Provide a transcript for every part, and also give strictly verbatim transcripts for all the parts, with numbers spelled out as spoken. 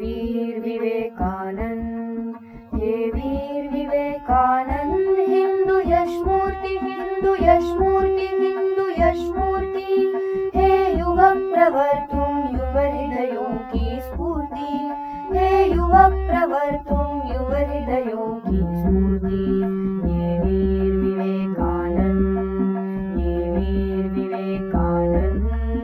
वीर विवेकानंद, हे वीर विवेकानंद, हिंदू यशमूर्ति, हिंदू यशमूर्ति, हिंदू यशमूर्ति, हे युवक प्रवर तुम युव हृदयों की स्फूर्ति, हे युवक प्रवर तुम युव हृदयों की स्फूर्ति। ये वीर विवेकानंद, ये वीर विवेकानंद,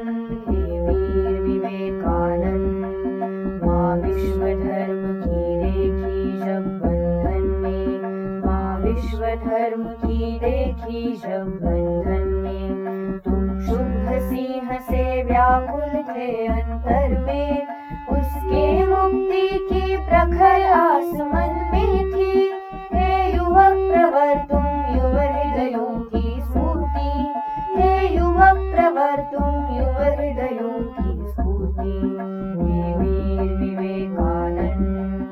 हे वीर विवेकानंद। माँ विश्व धर्म की रेखी जब बंधन में, माँ विश्व धर्म की रेखी जब बंधन में, तुम शुद्ध सिंह से व्याकुल थे अंतर में, उसके मुक्ति की प्रखर आस मन में थी। हे युवक प्रवर तुम युव हृदयों की स्फूर्ति, हे युवक प्रवर तुम युव हृदयों की स्फूर्ति। हे वीर विवेकानंद,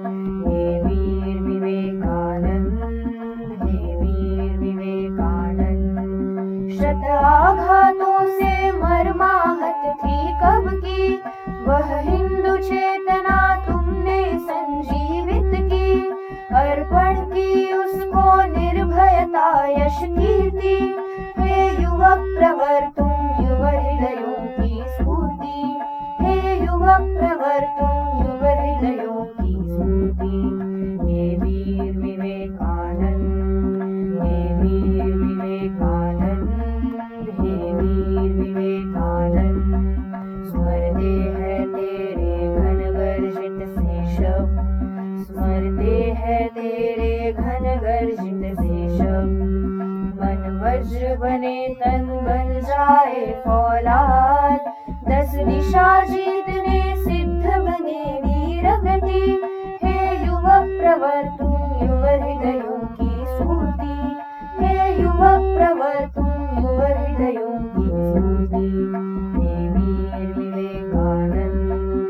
हे वीर विवेकानंद, हे वीर विवेकानंद। शत आघातों से मर्माहत थी कब की, वह हिंदू चेतना तुमने संजीवित की, अर्पण की उसको निर्भयता यश कीर्ति। हे युवक प्रवर तुम युव हृदयों की स्फूर्ति, हे युवक प्रवर तुम युव हृदयों की स्फूर्ति। हे वीर विवेकानंद, हे वीर विवेकानंद, हे वीर विवेकानंद। स्मरते हैं तेरे घन गर्जित से शब्द, स्मरते हैं तेरे घन गर्जित से शब्द। मन वज्र बने तन बन जाए फौलाद, दस दिशा जीतने सिद्ध बने वीर गति। हे युवक प्रवर तुम युव हृदयों की स्फूर्ति, हे युवक प्रवर तुम युव हृदयों की स्फूर्ति। हे वीर विवेकानंद,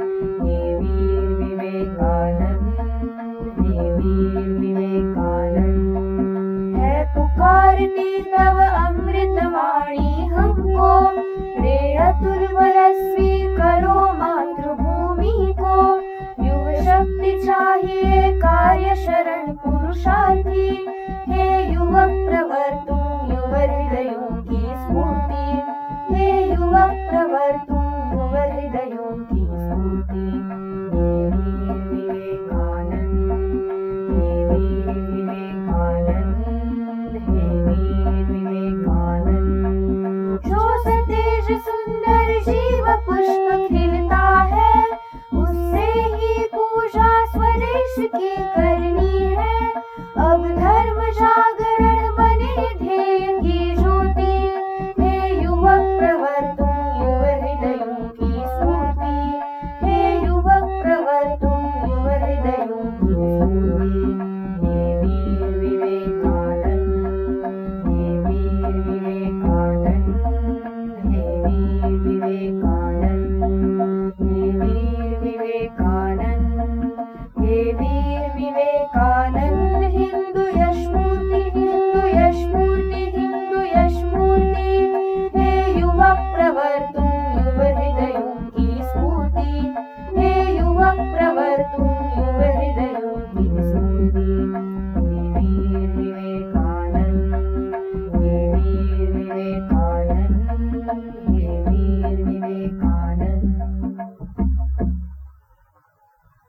हे वीर विवेकानंद, हे वीर विवेकानंद। है पुकारती तव अमृत वाणी हमको, रे अतुल बरस्वी करो मातृभूमि को। युव शक्ति चाहिए कार्य शरण पुरुषार्थी, हे युवक प्रवर तुम युव हृदयों की स्फूर्ति, हे युवक प्रवर तुम युव हृदयों की स्फूर्ति। हे वीर विवेकानंद, हे वीर विवेकानंद, हे वीर विवेकानंद। जो सतेज सुंदर जीव पुष्प खिलता है, उससे ही पूजा स्वदेश की कर